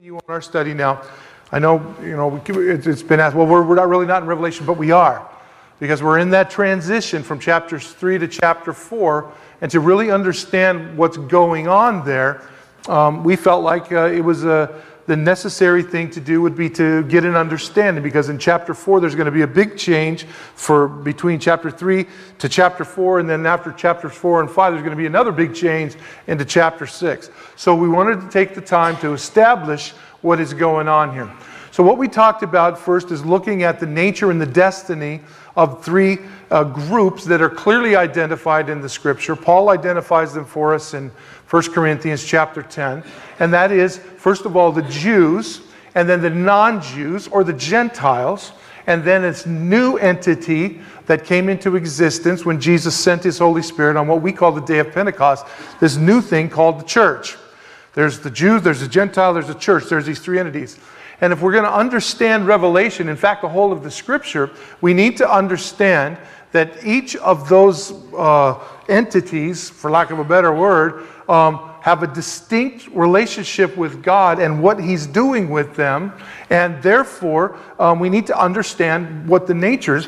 You on our study now. I know, it's been asked, well, we're not really not in Revelation, but we are. Because we're in that transition from chapters 3 to chapter 4. And to really understand what's going on there, we felt like it was the necessary thing to do would be to get an understanding. Because in chapter 4, there's going to be a big change between chapter 3 to chapter 4. And then after chapters 4 and 5, there's going to be another big change into chapter 6. So we wanted to take the time to establish what is going on here. So what we talked about first is looking at the nature and the destiny of three groups that are clearly identified in the Scripture. Paul identifies them for us in 1 Corinthians chapter 10. And that is, first of all, the Jews, and then the non-Jews, or the Gentiles, and then its new entity that came into existence when Jesus sent His Holy Spirit on what we call the Day of Pentecost, this new thing called the church. There's the Jews, there's the Gentile, there's the church. There's these three entities. And if we're going to understand Revelation, in fact, the whole of the Scripture, we need to understand that each of those entities, for lack of a better word, have a distinct relationship with God and what He's doing with them. And therefore, we need to understand what the natures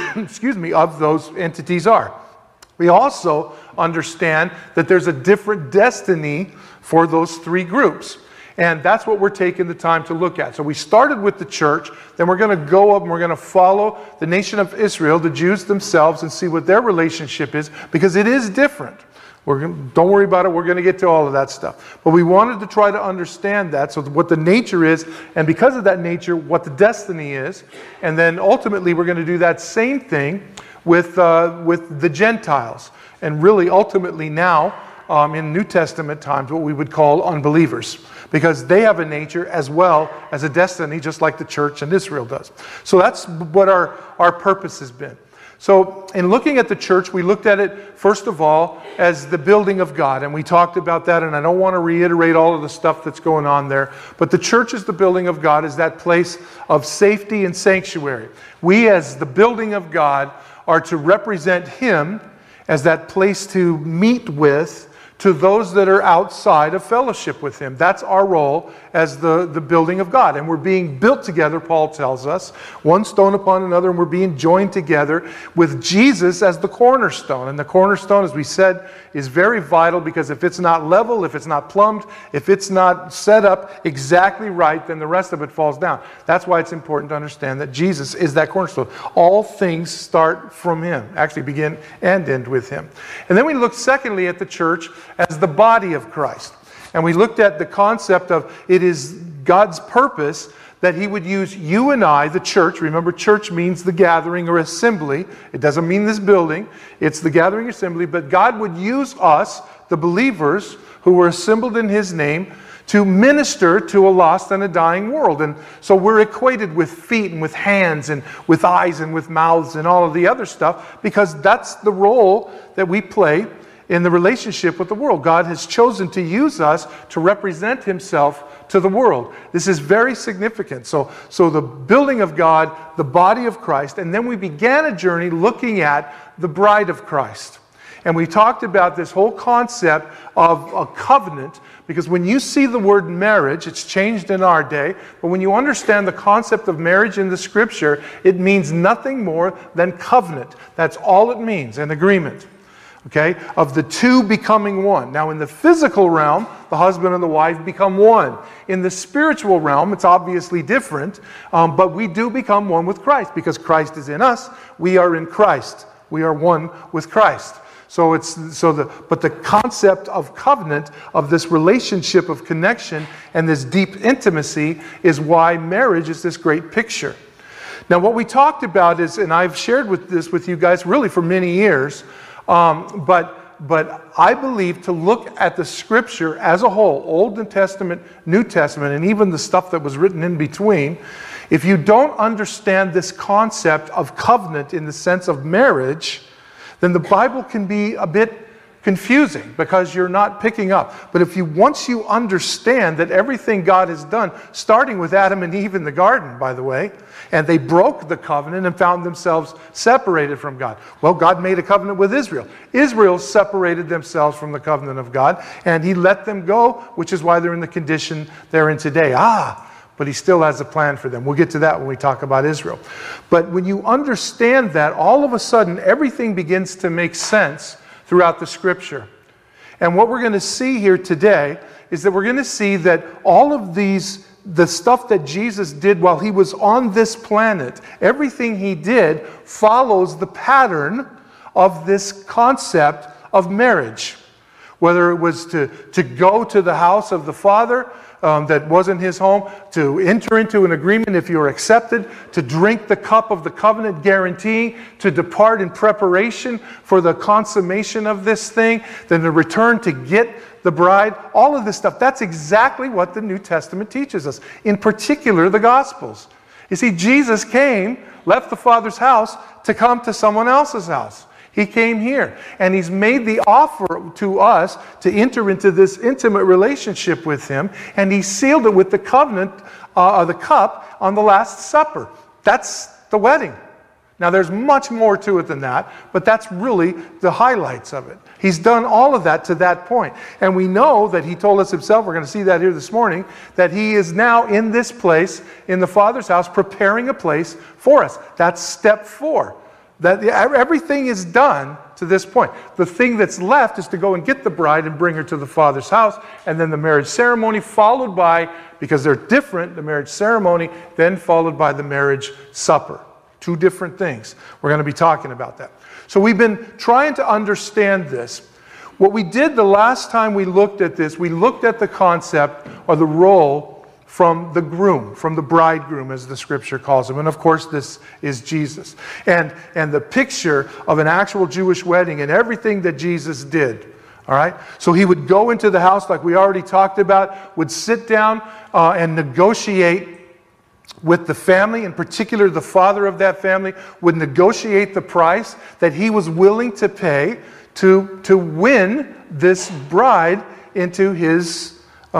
of those entities are. We also understand that there's a different destiny for those three groups. And that's what we're taking the time to look at. So we started with the church, then we're going to go up and we're going to follow the nation of Israel, the Jews themselves, and see what their relationship is, because it is different. Don't worry about it, we're going to get to all of that stuff. But we wanted to try to understand that, so what the nature is, and because of that nature, what the destiny is. And then ultimately we're going to do that same thing with the Gentiles. And really ultimately now, in New Testament times, what we would call unbelievers, because they have a nature as well as a destiny, just like the church in Israel does. So that's what our purpose has been. So in looking at the church, we looked at it, first of all, as the building of God. And we talked about that, and I don't want to reiterate all of the stuff that's going on there. But the church is the building of God, is that place of safety and sanctuary. We, as the building of God, are to represent Him as that place to meet with, to those that are outside of fellowship with Him. That's our role as the building of God. And we're being built together, Paul tells us, one stone upon another, and we're being joined together with Jesus as the cornerstone. And the cornerstone, as we said, is very vital, because if it's not level, if it's not plumbed, if it's not set up exactly right, then the rest of it falls down. That's why it's important to understand that Jesus is that cornerstone. All things start from Him, actually begin and end with Him. And then we look secondly at the church as the body of Christ. And we looked at the concept of it is God's purpose that He would use you and I, the church. Remember, church means the gathering or assembly. It doesn't mean this building. It's the gathering assembly. But God would use us, the believers who were assembled in His name, to minister to a lost and a dying world. And so we're equated with feet and with hands and with eyes and with mouths and all of the other stuff, because that's the role that we play in the relationship with the world. God has chosen to use us to represent Himself to the world. This is very significant. So the building of God, the body of Christ, and then we began a journey looking at the bride of Christ. And we talked about this whole concept of a covenant, because when you see the word marriage, it's changed in our day, but when you understand the concept of marriage in the Scripture, it means nothing more than covenant. That's all it means, an agreement. Okay, of the two becoming one. Now in the physical realm, the husband and the wife become one. In the spiritual realm, it's obviously different, but we do become one with Christ, because Christ is in us. We are in Christ. We are one with Christ. But the concept of covenant, of this relationship of connection and this deep intimacy, is why marriage is this great picture. Now what we talked about is, and I've shared this with you guys really for many years, but I believe to look at the Scripture as a whole, Old Testament, New Testament, and even the stuff that was written in between, if you don't understand this concept of covenant in the sense of marriage, then the Bible can be a bit confusing because you're not picking up. But once you understand that everything God has done, starting with Adam and Eve in the garden, by the way, and they broke the covenant and found themselves separated from God. Well, God made a covenant with Israel. Israel separated themselves from the covenant of God, and he let them go, which is why they're in the condition they're in today. But he still has a plan for them. We'll get to that when we talk about Israel. But when you understand that, all of a sudden, everything begins to make sense throughout the Scripture. And what we're going to see here today is that we're going to see that all of the stuff that Jesus did while he was on this planet, everything he did follows the pattern of this concept of marriage. Whether it was to go to the house of the Father that wasn't his home, to enter into an agreement if you were accepted, to drink the cup of the covenant guaranteeing, to depart in preparation for the consummation of this thing, then to return to get the bride, all of this stuff. That's exactly what the New Testament teaches us. In particular, the Gospels. You see, Jesus came, left the Father's house to come to someone else's house. He came here, and he's made the offer to us to enter into this intimate relationship with him, and he sealed it with the covenant, the cup on the Last Supper. That's the wedding. Now, there's much more to it than that, but that's really the highlights of it. He's done all of that to that point. And we know that he told us himself, we're going to see that here this morning, that he is now in this place, in the Father's house, preparing a place for us. That's step 4. That everything is done to this point. The thing that's left is to go and get the bride and bring her to the Father's house, and then the marriage ceremony followed by, because they're different, the marriage ceremony, then followed by the marriage supper. 2 different things. We're going to be talking about that. So we've been trying to understand this. What we did the last time we looked at this, we looked at the concept or the role from the groom, from the bridegroom, as the Scripture calls him. And of course, this is Jesus. And the picture of an actual Jewish wedding and everything that Jesus did. All right? So he would go into the house, like we already talked about, would sit down and negotiate with the family, in particular the father of that family, would negotiate the price that he was willing to pay to win this bride into his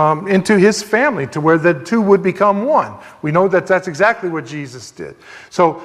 family, to where the 2 would become one. We know that that's exactly what Jesus did. So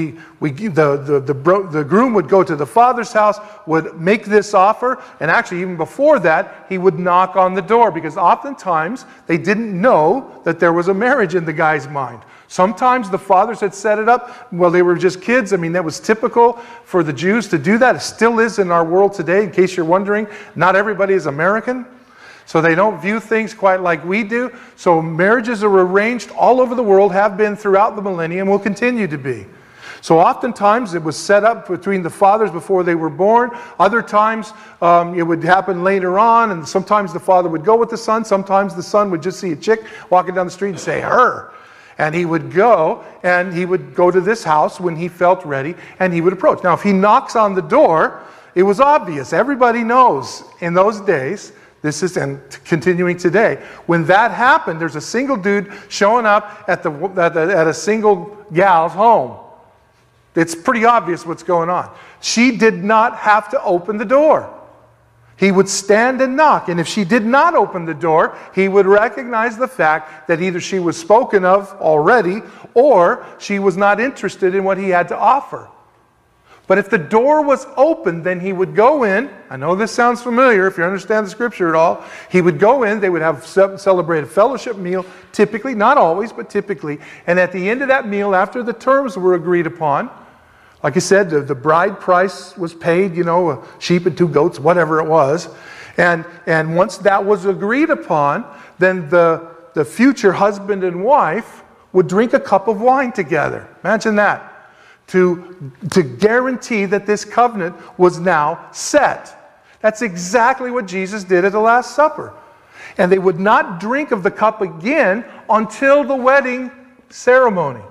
the groom would go to the Father's house, would make this offer, and actually even before that, he would knock on the door, because oftentimes they didn't know that there was a marriage in the guy's mind. Sometimes the fathers had set it up while they were just kids. I mean, that was typical for the Jews to do that. It still is in our world today, in case you're wondering. Not everybody is American. So they don't view things quite like we do. So marriages are arranged all over the world, have been throughout the millennium, will continue to be. So oftentimes it was set up between the fathers before they were born. Other times it would happen later on, and sometimes the father would go with the son. Sometimes the son would just see a chick walking down the street and say, her. And he would go to this house when he felt ready, and he would approach. Now, if he knocks on the door, it was obvious. Everybody knows in those days, this is, and continuing today, when that happened, there's a single dude showing up at a single gal's home. It's pretty obvious what's going on. She did not have to open the door. He would stand and knock, and if she did not open the door, he would recognize the fact that either she was spoken of already, or she was not interested in what he had to offer. But if the door was open, then he would go in. I know this sounds familiar if you understand the Scripture at all. He would go in, they would have celebrate a fellowship meal, typically, not always, but typically. And at the end of that meal, after the terms were agreed upon, like I said, the bride price was paid, a sheep and 2 goats, whatever it was. And once that was agreed upon, then the future husband and wife would drink a cup of wine together. Imagine that. To guarantee that this covenant was now set. That's exactly what Jesus did at the Last Supper. And they would not drink of the cup again until the wedding ceremony.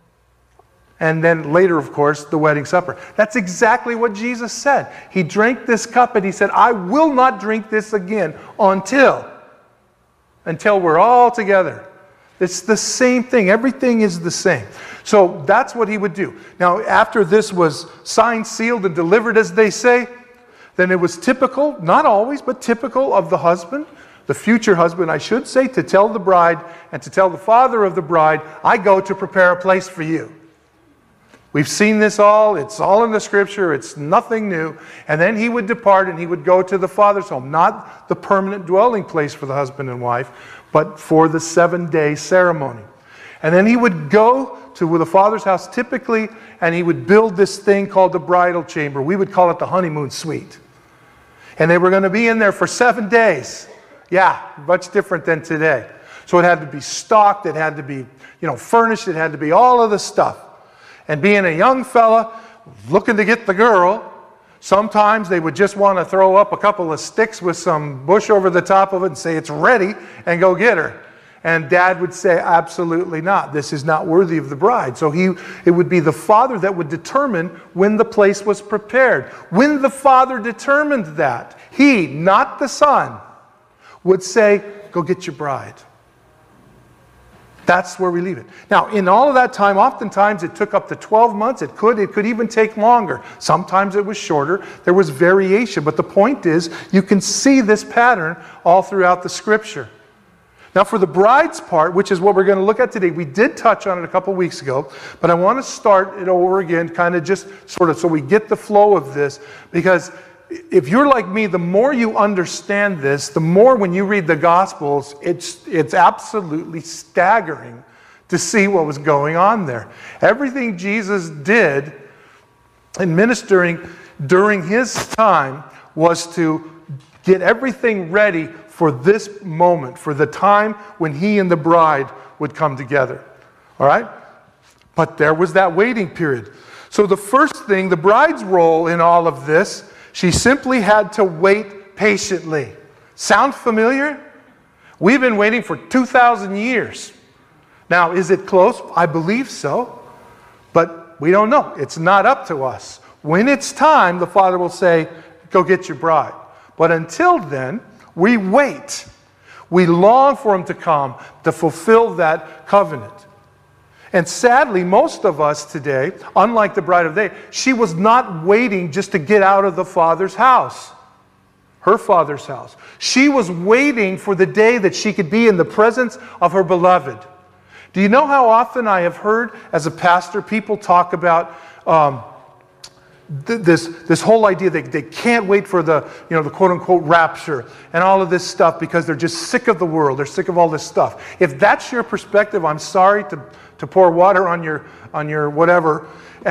And then later, of course, the wedding supper. That's exactly what Jesus said. He drank this cup and he said, I will not drink this again until we're all together. It's the same thing. Everything is the same. So that's what he would do. Now, after this was signed, sealed, and delivered, as they say, then it was typical, not always, but typical of the husband, the future husband, I should say, to tell the bride and to tell the father of the bride, I go to prepare a place for you. We've seen this all. It's all in the scripture. It's nothing new. And then he would depart and he would go to the father's home. Not the permanent dwelling place for the husband and wife, but for the 7-day ceremony. And then he would go to the father's house typically, and he would build this thing called the bridal chamber. We would call it the honeymoon suite. And they were going to be in there for 7 days. Yeah, much different than today. So it had to be stocked. It had to be, furnished. It had to be all of the stuff. And being a young fella looking to get the girl, sometimes they would just want to throw up a couple of sticks with some bush over the top of it and say, it's ready, and go get her. And Dad would say, absolutely not. This is not worthy of the bride. So it would be the father that would determine when the place was prepared. When the father determined that, he, not the son, would say, go get your bride. That's where we leave it. Now, in all of that time, oftentimes it took up to 12 months. It could even take longer. Sometimes it was shorter. There was variation. But the point is, you can see this pattern all throughout the scripture. Now, for the bride's part, which is what we're going to look at today, we did touch on it a couple weeks ago, but I want to start it over again, kind of just sort of so we get the flow of this, because if you're like me, the more you understand this, the more when you read the Gospels, it's absolutely staggering to see what was going on there. Everything Jesus did in ministering during his time was to get everything ready for this moment, for the time when he and the bride would come together. All right? But there was that waiting period. So the first thing, the bride's role in all of this, she simply had to wait patiently. Sound familiar? We've been waiting for 2,000 years. Now, is it close? I believe so. But we don't know. It's not up to us. When it's time, the Father will say, go get your bride. But until then, we wait. We long for him to come to fulfill that covenant. And sadly, most of us today, unlike the bride of the day, she was not waiting just to get out of the Father's house, her Father's house. She was waiting for the day that she could be in the presence of her beloved. Do you know how often I have heard as a pastor people talk about this whole idea that they can't wait for the quote-unquote rapture and all of this stuff because they're just sick of the world. They're sick of all this stuff. If that's your perspective, I'm sorry to pour water on your whatever,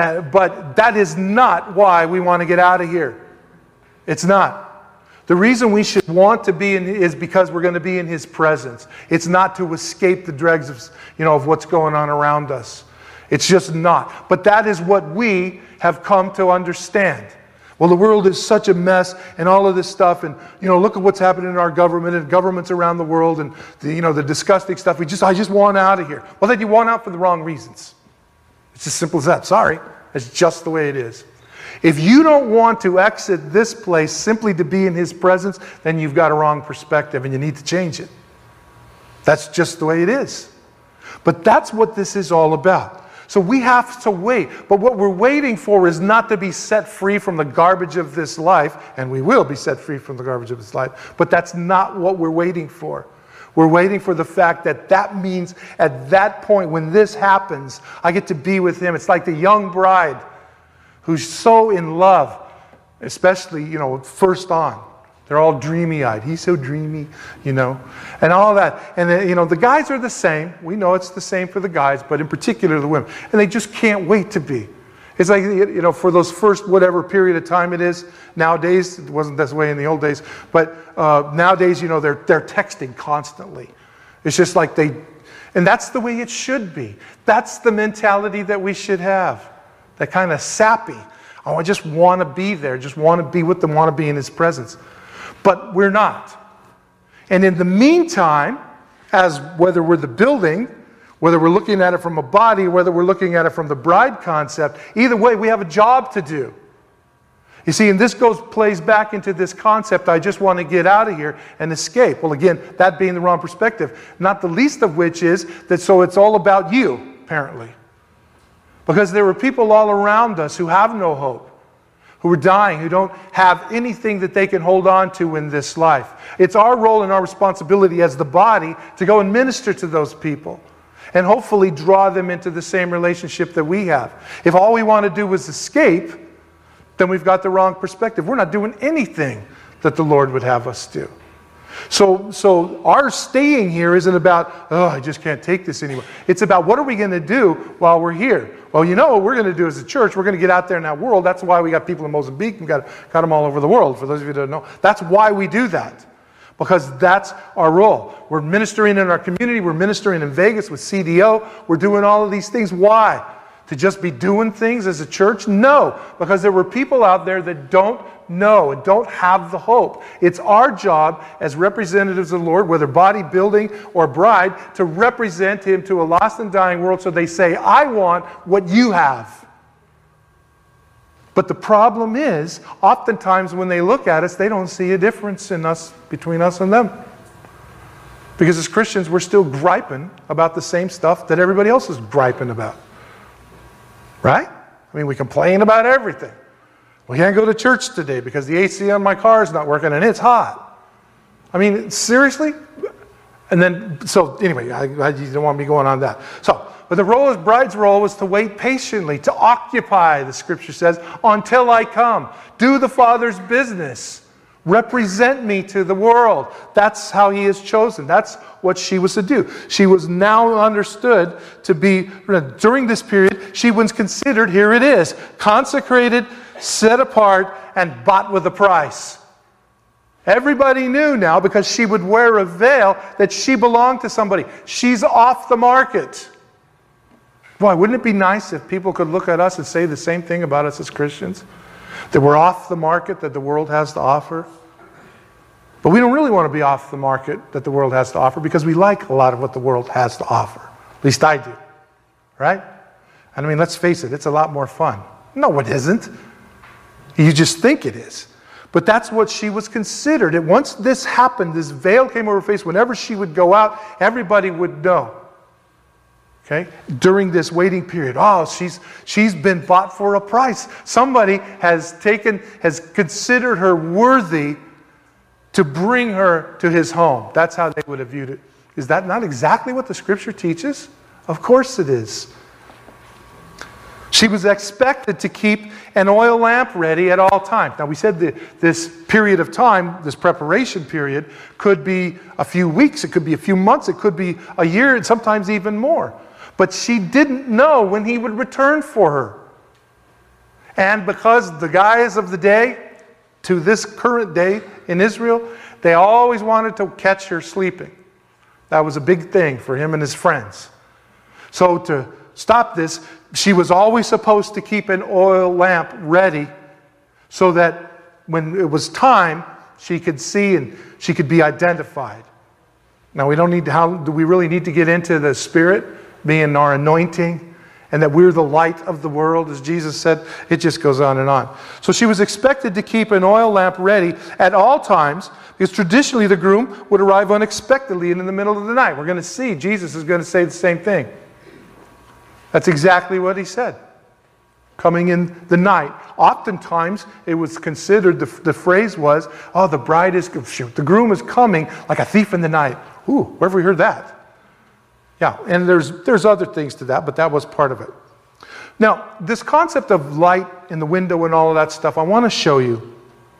but that is not why we want to get out of here. It's not. The reason we should want to be in is because we're going to be in his presence. It's not to escape the dregs of what's going on around us. It's just not. But that is what we have come to understand. Well, the world is such a mess and all of this stuff, and look at what's happening in our government and governments around the world, and the disgusting stuff. I just want out of here. Well, then you want out for the wrong reasons. It's as simple as that. Sorry, it's just the way it is. If you don't want to exit this place simply to be in his presence, then you've got a wrong perspective and you need to change it. That's just the way it is. But that's what this is all about. So we have to wait. But what we're waiting for is not to be set free from the garbage of this life, and we will be set free from the garbage of this life, but that's not what we're waiting for. We're waiting for the fact that means at that point when this happens, I get to be with him. It's like the young bride who's so in love, especially, first on. They're all dreamy-eyed. He's so dreamy, and all that. And, the guys are the same. We know it's the same for the guys, but in particular the women. And they just can't wait to be. It's like, for those first whatever period of time it is. Nowadays, it wasn't this way in the old days. But nowadays, they're texting constantly. It's just like and that's the way it should be. That's the mentality that we should have. That kind of sappy. Oh, I just want to be there. Just want to be with them, want to be in his presence. But we're not. And in the meantime, as whether we're the building, whether we're looking at it from a body, whether we're looking at it from the bride concept, either way, we have a job to do. You see, and this plays back into this concept, I just want to get out of here and escape. Well, again, that being the wrong perspective, not the least of which is that so it's all about you, apparently. Because there are people all around us who have no hope, who are dying, who don't have anything that they can hold on to in this life. It's our role and our responsibility as the body to go and minister to those people and hopefully draw them into the same relationship that we have. If all we want to do is escape, then we've got the wrong perspective. We're not doing anything that the Lord would have us do. So our staying here isn't about, oh, I just can't take this anymore. It's about, what are we going to do while we're here? Well, you know what we're going to do as a church. We're going to get out there in that world. That's why we got people in Mozambique. We've got them all over the world, for those of you who don't know. That's why we do that. Because that's our role. We're ministering in our community. We're ministering in Vegas with CDO. We're doing all of these things. Why? To just be doing things as a church? No. Because there were people out there that don't know and don't have the hope. It's our job as representatives of the Lord, whether body, building, or bride, to represent Him to a lost and dying world so they say, I want what you have. But the problem is, oftentimes when they look at us, they don't see a difference in us, between us and them. Because as Christians, we're still griping about the same stuff that everybody else is griping about. Right? I mean, we complain about everything. We can't go to church today because the AC on my car is not working and it's hot. I mean, seriously? And then, so anyway, you don't want me going on that. But the role of bride's role was to wait patiently, to occupy, the scripture says, until I come. Do the Father's business. Represent me to the world. That's how He has chosen. That's what she was to do. She was now understood to be, during this period, she was considered, here it is, consecrated, set apart, and bought with a price. Everybody knew now, because she would wear a veil, that she belonged to somebody. She's off the market. Boy, wouldn't it be nice if people could look at us and say the same thing about us as Christians? That we're off the market that the world has to offer. But we don't really want to be off the market that the world has to offer, because we like a lot of what the world has to offer. At least I do. Right? And I mean, let's face it, it's a lot more fun. No, it isn't. You just think it is. But that's what she was considered. And once this happened, this veil came over her face, whenever she would go out, everybody would know. Okay? During this waiting period, oh, she's been bought for a price. Somebody has considered her worthy to bring her to his home. That's how they would have viewed it. Is that not exactly what the scripture teaches? Of course it is. She was expected to keep an oil lamp ready at all times. Now we said this period of time, this preparation period, could be a few weeks, it could be a few months, it could be a year, and sometimes even more. But she didn't know when he would return for her. And because the guys of the day, to this current day in Israel, they always wanted to catch her sleeping. That was a big thing for him and his friends. So to stop this, she was always supposed to keep an oil lamp ready so that when it was time, she could see and she could be identified. Now we don't need to, how do we really need to get into the Spirit being our anointing and that we're the light of the world, as Jesus said? It just goes on and on. So she was expected to keep an oil lamp ready at all times, because traditionally the groom would arrive unexpectedly and in the middle of the night. We're going to see Jesus is going to say the same thing. That's exactly what he said. Coming in the night. Oftentimes, it was considered, the phrase was, oh, the bride is, shoot, the groom is coming like a thief in the night. Ooh, where have we heard that? Yeah, and there's other things to that, but that was part of it. Now, this concept of light in the window and all of that stuff, I want to show you,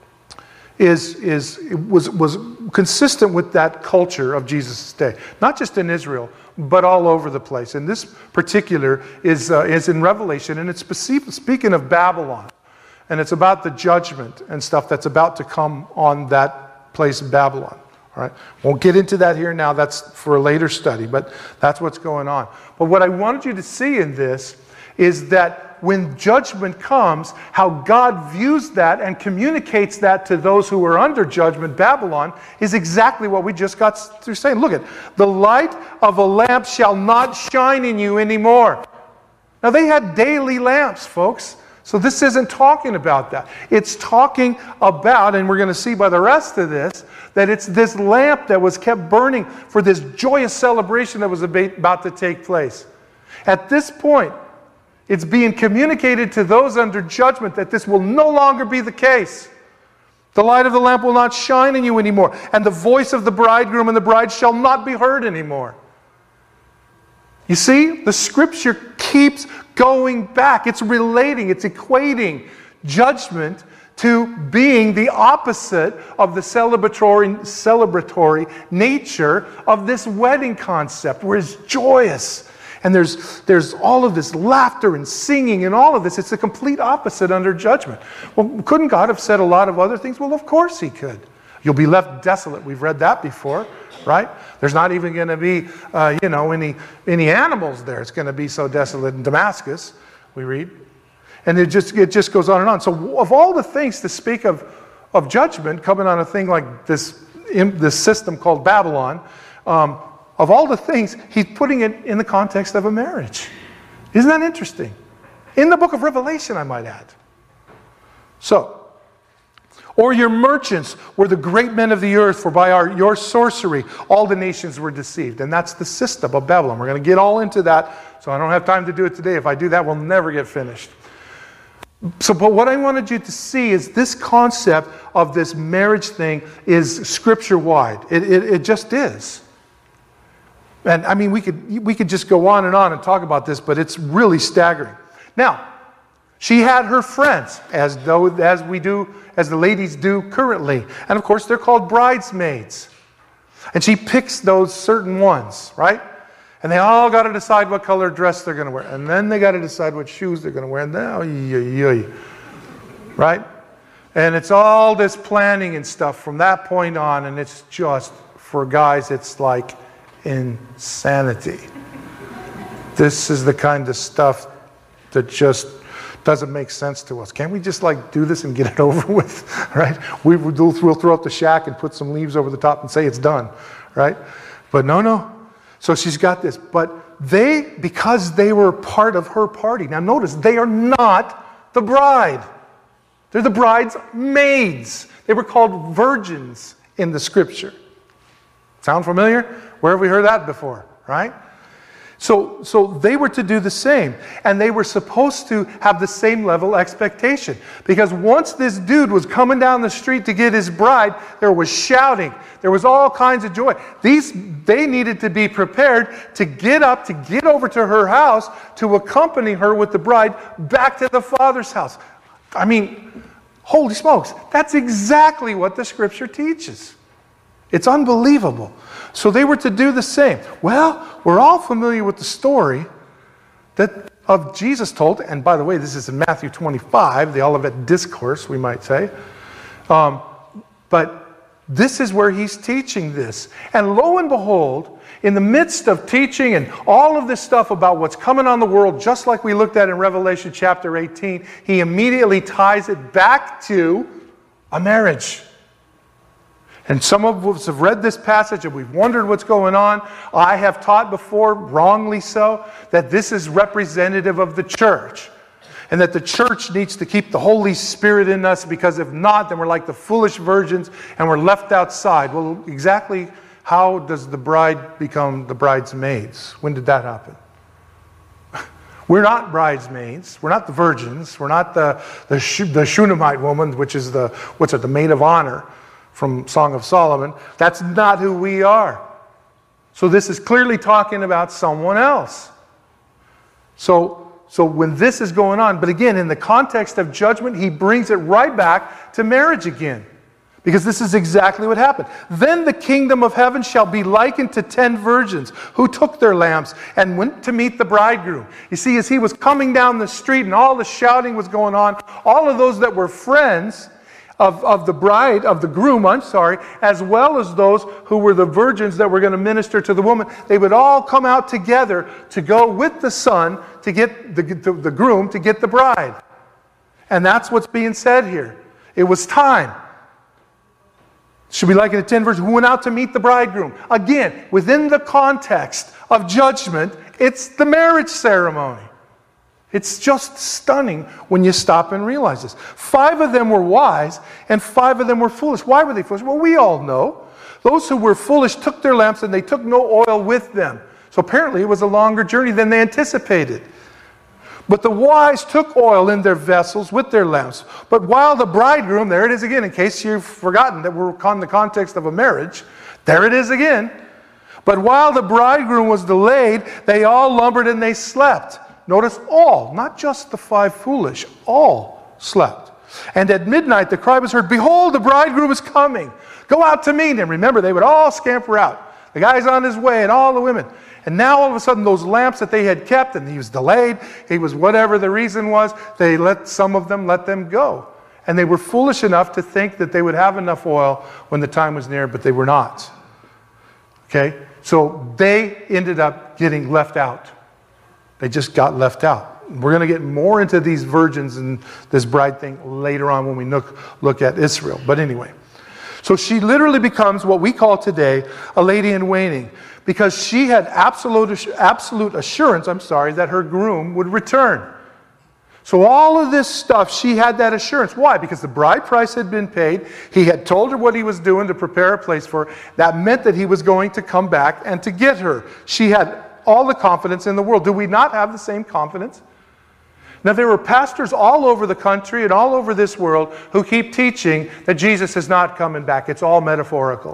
was consistent with that culture of Jesus' day. Not just in Israel, but all over the place. And this particular is in Revelation, and it's speaking of Babylon. And it's about the judgment and stuff that's about to come on that place of Babylon. All right? Won't get into that here now. That's for a later study, but that's what's going on. But what I wanted you to see in this is that when judgment comes, how God views that and communicates that to those who are under judgment, Babylon, is exactly what we just got through saying. Look at, the light of a lamp shall not shine in you anymore. Now they had daily lamps, folks. So this isn't talking about that. It's talking about, and we're going to see by the rest of this, that it's this lamp that was kept burning for this joyous celebration that was about to take place. At this point, It's being communicated to those under judgment that this will no longer be the case. The light of the lamp will not shine in you anymore, and the voice of the bridegroom and the bride shall not be heard anymore. You see, the Scripture keeps going back. It's relating, it's equating judgment to being the opposite of the celebratory nature of this wedding concept, where it's joyous. And there's all of this laughter and singing and all of this. It's the complete opposite under judgment. Well, couldn't God have said a lot of other things? Well, of course He could. You'll be left desolate. We've read that before, right? There's not even going to be, any animals there. It's going to be so desolate in Damascus, we read. And it just goes on and on. So of all the things to speak of judgment coming on a thing like this system called Babylon, of all the things, He's putting it in the context of a marriage. Isn't that interesting? In the book of Revelation, I might add. So, or your merchants were the great men of the earth, for by your sorcery all the nations were deceived. And that's the system of Babylon. We're going to get all into that, so I don't have time to do it today. If I do that, we'll never get finished. So, but what I wanted you to see is this concept of this marriage thing is Scripture-wide. It just is. And I mean, we could just go on and talk about this, but it's really staggering. Now, she had her friends, as the ladies do currently. And of course, they're called bridesmaids. And she picks those certain ones, right? And they all got to decide what color dress they're going to wear. And then they got to decide what shoes they're going to wear. And then, right? And it's all this planning and stuff from that point on. And it's just, for guys, it's like insanity. This is the kind of stuff that just doesn't make sense to us. Can't we just do this and get it over with, right? We'll throw out the shack and put some leaves over the top and say it's done, right? But no. So she's got this. But because they were part of her party. Now notice, they are not the bride. They're the bride's maids. They were called virgins in the Scripture. Sound familiar? Where have we heard that before, right? So they were to do the same. And they were supposed to have the same level expectation. Because once this dude was coming down the street to get his bride, there was shouting. There was all kinds of joy. They needed to be prepared to get over to her house, to accompany her with the bride back to the Father's house. I mean, holy smokes, that's exactly what the Scripture teaches. It's unbelievable. So they were to do the same. Well, we're all familiar with the story of Jesus told, and by the way, this is in Matthew 25, the Olivet Discourse, we might say. But this is where He's teaching this. And lo and behold, in the midst of teaching and all of this stuff about what's coming on the world, just like we looked at in Revelation chapter 18, He immediately ties it back to a marriage. And some of us have read this passage and we've wondered what's going on. I have taught before, wrongly so, that this is representative of the church. And that the church needs to keep the Holy Spirit in us, because if not, then we're like the foolish virgins and we're left outside. Well, exactly how does the bride become the bridesmaids? When did that happen? We're not bridesmaids. We're not the virgins. We're not the Shunammite woman, which is the maid of honor from Song of Solomon. That's not who we are. So this is clearly talking about someone else. So when this is going on, but again, in the context of judgment, He brings it right back to marriage again. Because this is exactly what happened. Then the kingdom of heaven shall be likened to 10 virgins who took their lamps and went to meet the bridegroom. You see, as he was coming down the street and all the shouting was going on, all of those that were friends of the groom, as well as those who were the virgins that were going to minister to the woman, they would all come out together to go with the son to get the groom to get the bride. And that's what's being said here. It was time. Should be likened to 10 virgins who went out to meet the bridegroom. Again, within the context of judgment, it's the marriage ceremony. It's just stunning when you stop and realize this. 5 of them were wise, and 5 of them were foolish. Why were they foolish? Well, we all know. Those who were foolish took their lamps, and they took no oil with them. So apparently it was a longer journey than they anticipated. But the wise took oil in their vessels with their lamps. But while the bridegroom, there it is again, in case you've forgotten that we're in the context of a marriage, there it is again. But while the bridegroom was delayed, they all lumbered and they slept. Notice all, not just the 5 foolish, all slept. And at midnight the cry was heard, behold, the bridegroom is coming. Go out to meet him. Remember, they would all scamper out. The guy's on his way and all the women. And now all of a sudden those lamps that they had kept, and he was delayed, he was whatever the reason was, they let some of them let them go. And they were foolish enough to think that they would have enough oil when the time was near, but they were not. Okay? So they ended up getting left out. They just got left out. We're going to get more into these virgins and this bride thing later on when we look at Israel. But anyway. So she literally becomes what we call today a lady in waiting, because she had absolute assurance, that her groom would return. So all of this stuff, she had that assurance. Why? Because the bride price had been paid. He had told her what he was doing to prepare a place for her. That meant that he was going to come back and to get her. She had all the confidence in the world. Do we not have the same confidence? Now, there were pastors all over the country and all over this world who keep teaching that Jesus is not coming back. It's all metaphorical.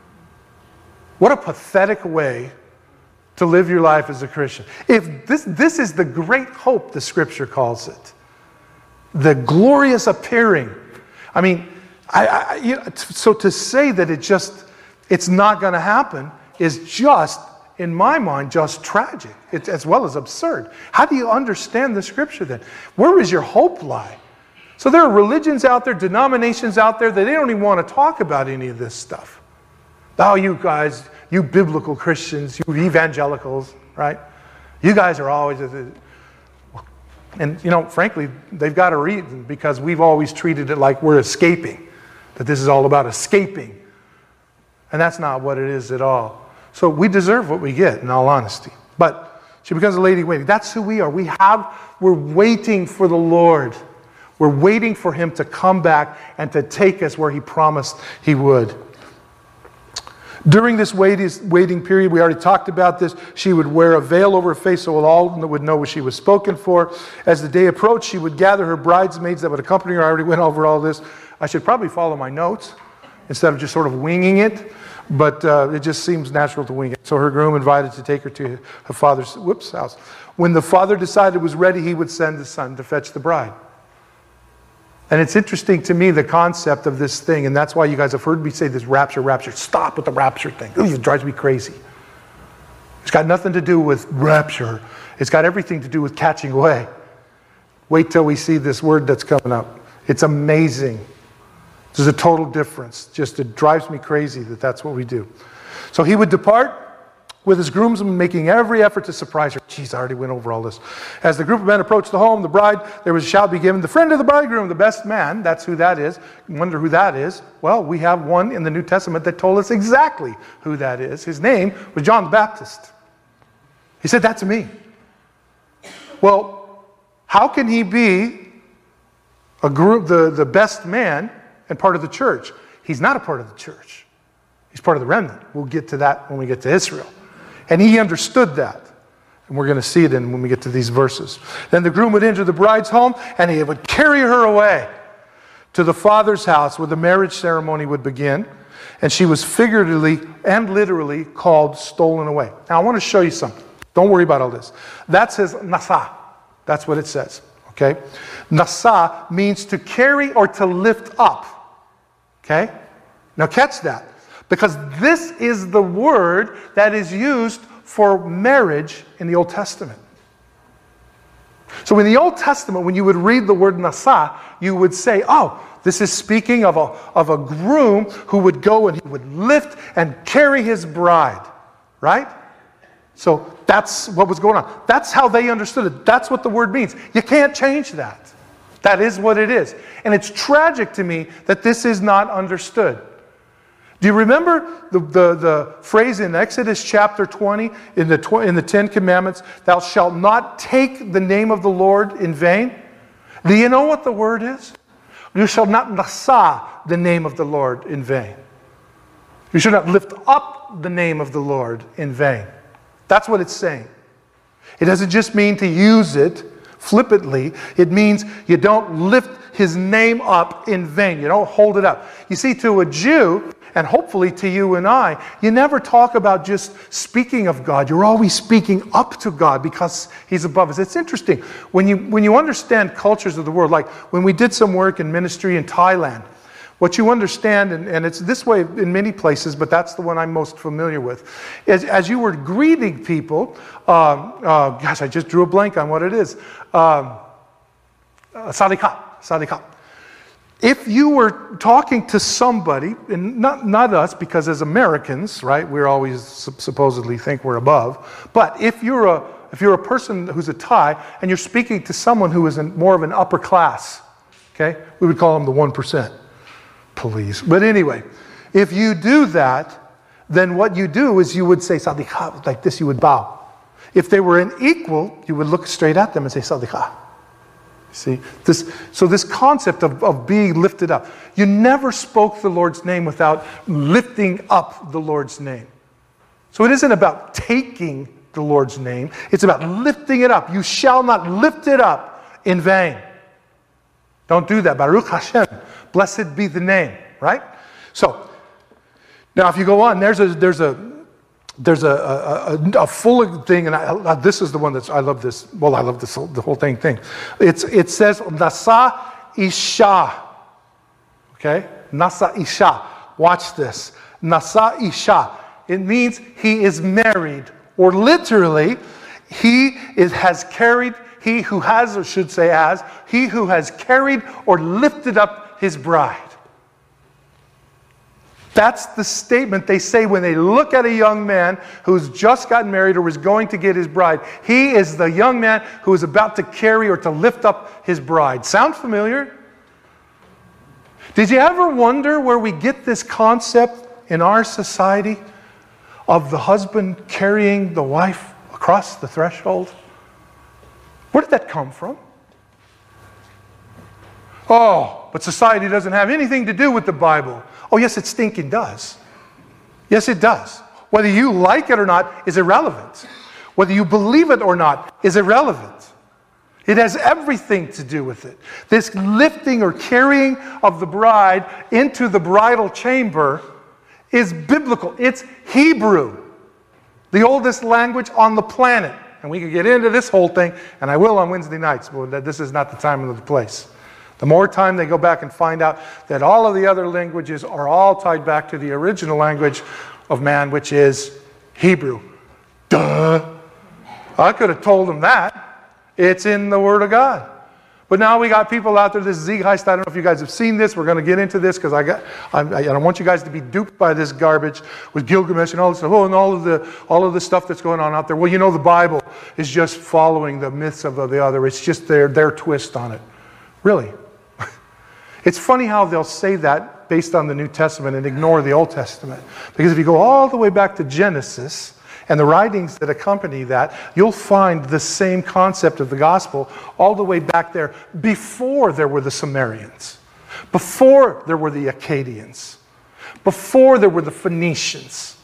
What a pathetic way to live your life as a Christian. If this is the great hope, the Scripture calls it. The glorious appearing. I mean, so to say that it's not going to happen is just, in my mind, just tragic, as well as absurd. How do you understand the Scripture then? Where does your hope lie? So there are religions out there, denominations out there, that they don't even want to talk about any of this stuff. Oh, you guys, you biblical Christians, you evangelicals, right? You guys are always... And, frankly, they've got a reason, because we've always treated it like we're escaping, that this is all about escaping. And that's not what it is at all. So we deserve what we get, in all honesty. But she becomes a lady waiting. That's who we are. We're waiting for the Lord. We're waiting for Him to come back and to take us where He promised He would. During this waiting period, we already talked about this, she would wear a veil over her face so all would know what she was spoken for. As the day approached, she would gather her bridesmaids that would accompany her. I already went over all this. I should probably follow my notes instead of just sort of winging it, but it just seems natural to wing it. So her groom invited to take her to her father's house. When the father decided it was ready, he would send the son to fetch the bride. And it's interesting to me, the concept of this thing, and that's why you guys have heard me say this rapture. Stop with the rapture thing. It drives me crazy. It's got nothing to do with rapture. It's got everything to do with catching away. Wait till we see this word that's coming up. It's amazing. There's a total difference. Just it drives me crazy that that's what we do. So he would depart with his groomsmen, making every effort to surprise her. Jeez, I already went over all this. As the group of men approached the home, the bride, there was a shout be given, the friend of the bridegroom, the best man. That's who that is. You wonder who that is? Well, we have one in the New Testament that told us exactly who that is. His name was John the Baptist. He said, that's me. Well, how can he be a group, the best man and part of the church? He's not a part of the church. He's part of the remnant. We'll get to that when we get to Israel. And he understood that. And we're going to see it when we get to these verses. Then the groom would enter the bride's home, and he would carry her away to the father's house where the marriage ceremony would begin. And she was figuratively and literally called stolen away. Now I want to show you something. Don't worry about all this. That says nasa. That's what it says. Okay? Nasa means to carry or to lift up. Okay? Now catch that. Because this is the word that is used for marriage in the Old Testament. So in the Old Testament, when you would read the word nasa, you would say, oh, this is speaking of a groom who would go and he would lift and carry his bride. Right? So that's what was going on. That's how they understood it. That's what the word means. You can't change that. That is what it is. And it's tragic to me that this is not understood. Do you remember the phrase in Exodus chapter 20, in the Ten Commandments, thou shalt not take the name of the Lord in vain? Do you know what the word is? You shall not nasa the name of the Lord in vain. You should not lift up the name of the Lord in vain. That's what it's saying. It doesn't just mean to use it flippantly. It means you don't lift his name up in vain. You don't hold it up. You see, to a Jew, and hopefully to you and I, you never talk about just speaking of God. You're always speaking up to God because he's above us. It's interesting. When you understand cultures of the world, like when we did some work in ministry in Thailand, what you understand, and it's this way in many places, but that's the one I'm most familiar with, is as you were greeting people, gosh, I just drew a blank on what it is. Sadika. If you were talking to somebody, and not us, because as Americans, right, we always supposedly think we're above, but if you're a person who's a Thai, and you're speaking to someone who is more of an upper class, okay, we would call them the 1%. Please. But anyway, if you do that, then what you do is you would say Sadika, like this, you would bow. If they were an equal, you would look straight at them and say Sadika. See, this concept of being lifted up. You never spoke the Lord's name without lifting up the Lord's name. So it isn't about taking the Lord's name. It's about lifting it up. You shall not lift it up in vain. Don't do that. Baruch Hashem. Blessed be the name. Right? So, now if you go on, there's a full thing, and this is the one I love this. Well, I love this the whole thing. It says Nasa Isha. Okay, Nasa Isha. Watch this. Nasa Isha. It means he is married, or literally, has carried. He who has, or should say, he who has carried or lifted up his bride. That's the statement they say when they look at a young man who's just gotten married or is going to get his bride. He is the young man who is about to carry or to lift up his bride. Sound familiar? Did you ever wonder where we get this concept in our society of the husband carrying the wife across the threshold? Where did that come from? Oh, but society doesn't have anything to do with the Bible. Oh, yes, it stinking does. Yes, it does. Whether you like it or not is irrelevant. Whether you believe it or not is irrelevant. It has everything to do with it. This lifting or carrying of the bride into the bridal chamber is biblical. It's Hebrew, the oldest language on the planet. And we could get into this whole thing, and I will on Wednesday nights, but this is not the time or the place. The more time they go back and find out that all of the other languages are all tied back to the original language of man, which is Hebrew. Duh! I could have told them that. It's in the Word of God. But now we got people out there, this Zeitgeist, I don't know if you guys have seen this, we're going to get into this because I don't want you guys to be duped by this garbage with Gilgamesh and all this stuff, and all of the stuff that's going on out there. Well, you know the Bible is just following the myths of the other. It's just their twist on it. Really. It's funny how they'll say that based on the New Testament and ignore the Old Testament. Because if you go all the way back to Genesis and the writings that accompany that, you'll find the same concept of the gospel all the way back there before there were the Sumerians, before there were the Akkadians, before there were the Phoenicians,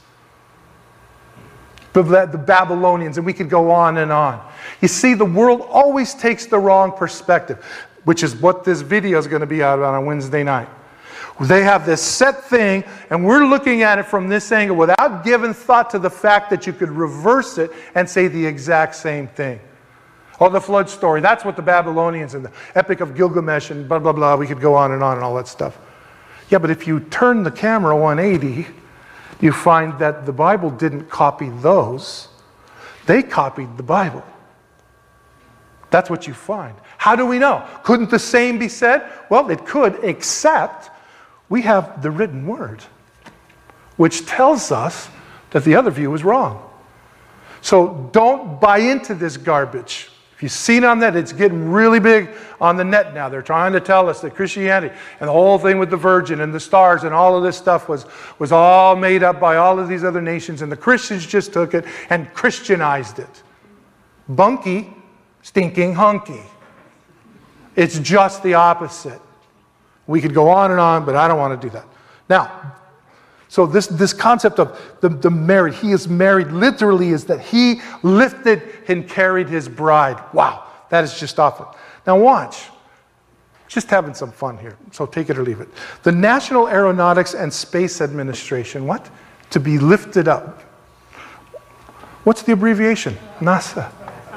the Babylonians, and we could go on and on. You see, the world always takes the wrong perspective, which is what this video is going to be out on a Wednesday night. They have this set thing, and we're looking at it from this angle without giving thought to the fact that you could reverse it and say the exact same thing. Oh, the flood story, that's what the Babylonians and the Epic of Gilgamesh and blah, blah, blah, we could go on and all that stuff. Yeah, but if you turn the camera 180, you find that the Bible didn't copy those. They copied the Bible. That's what you find. How do we know? Couldn't the same be said? Well, it could, except we have the written word, which tells us that the other view is wrong. So don't buy into this garbage. If you've seen on that, it's getting really big on the net now. They're trying to tell us that Christianity and the whole thing with the Virgin and the stars and all of this stuff was all made up by all of these other nations, and the Christians just took it and Christianized it. Bunky, stinking hunky. It's just the opposite. We could go on, but I don't want to do that. Now, so this concept of the married, he is married, literally is that he lifted and carried his bride. Wow, That is just awful. Now watch. Just having some fun here, so take it or leave it. The National Aeronautics and Space Administration, what? To be lifted up. What's the abbreviation? NASA.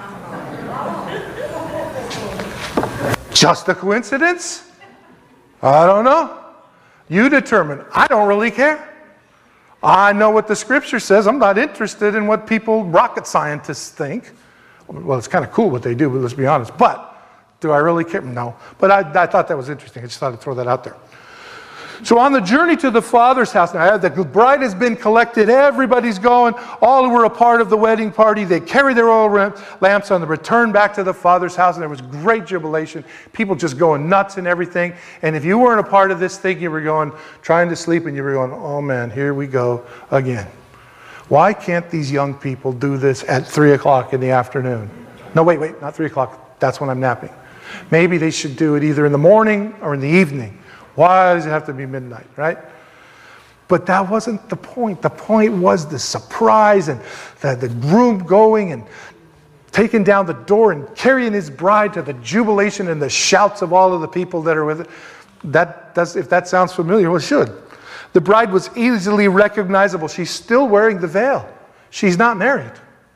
Just a coincidence? I don't know. You determine. I don't really care. I know what the scripture says. I'm not interested in what people, rocket scientists, think. Well, it's kind of cool what they do, but let's be honest. But do I really care? No. But I thought that was interesting. I just thought I'd throw that out there. So on the journey to the Father's house, now the bride has been collected, everybody's going, all who were a part of the wedding party, they carry their oil lamps on the return back to the Father's house, and there was great jubilation, people just going nuts and everything. And if you weren't a part of this thing, you were going, trying to sleep, and you were going, oh man, here we go again. Why can't these young people do this at 3 o'clock in the afternoon? No, wait, not 3 o'clock, that's when I'm napping. Maybe they should do it either in the morning or in the evening. Why does it have to be midnight, right? But that wasn't the point. The point was the surprise and the groom going and taking down the door and carrying his bride to the jubilation and the shouts of all of the people that are with it. If that sounds familiar, well, it should. The bride was easily recognizable. She's still wearing the veil. She's not married.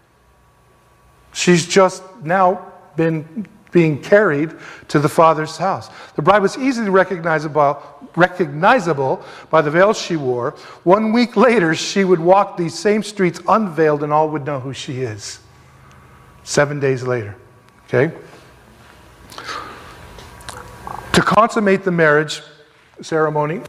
She's just now being carried to the Father's house. The bride was easily recognizable by the veil she wore. 1 week later, she would walk these same streets unveiled and all would know who she is. 7 days later. Okay? To consummate the marriage ceremony,